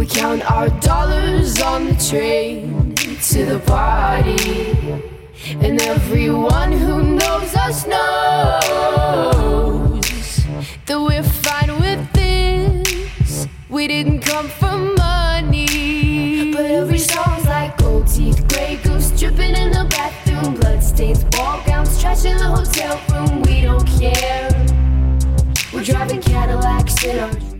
We count our dollars on the train to the party, and everyone who knows us knows that we're fine with this. We didn't come for money, but every song's like gold teeth, grey goose dripping in the bathroom, bloodstains, ball gowns, trash in the hotel room. We don't care. We're driving Cadillacs in our